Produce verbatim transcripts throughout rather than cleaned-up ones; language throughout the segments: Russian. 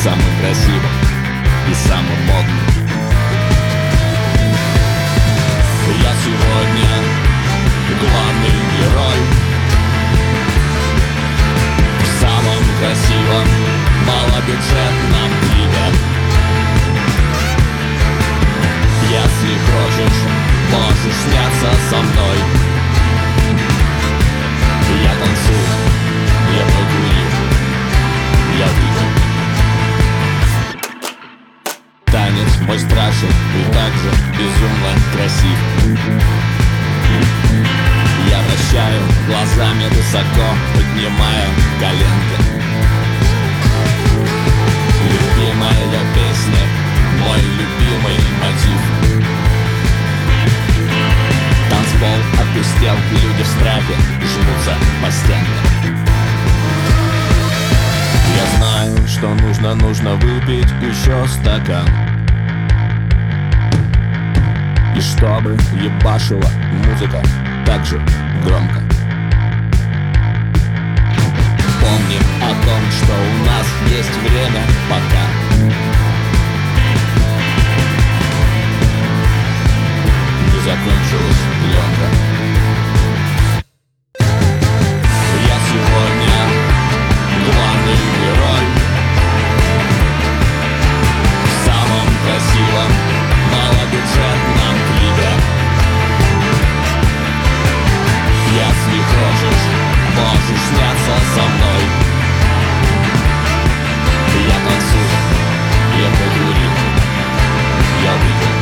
самым красивым и самым модным. Я сегодня главный герой в самом красивом малобюджетном клипе. Если хочешь, можешь сняться со мной. Я танцую, я покурю, я выпью. Танец мой страшен и также безумно красив. Я вращаю глазами высоко, поднимая коленки. Любимая песня, мой любимый мотив. Танцпол опустел, люди в страхе жмутся по стенке. Я знаю, что нужно, нужно выпить еще стакан, и чтобы ебашила музыка так же громко. Помни о том, что у нас есть время пока. Не закончилась пленка. Я сегодня главный герой в самом красивом малобюджетном клипе. Если хочешь, можешь сняться со мной. Я танцую, я покурю, я выпью.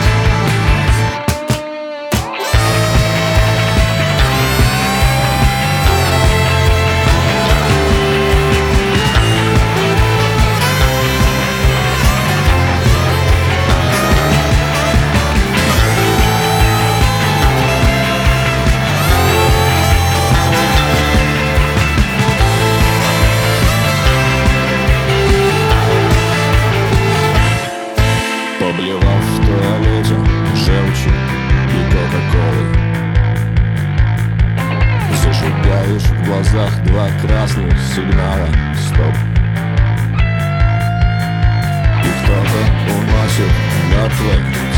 Поблевав в туалете желчью и кока-колой, зажигаешь в глазах два красных сигнала стоп. И кто-то уносит мертвые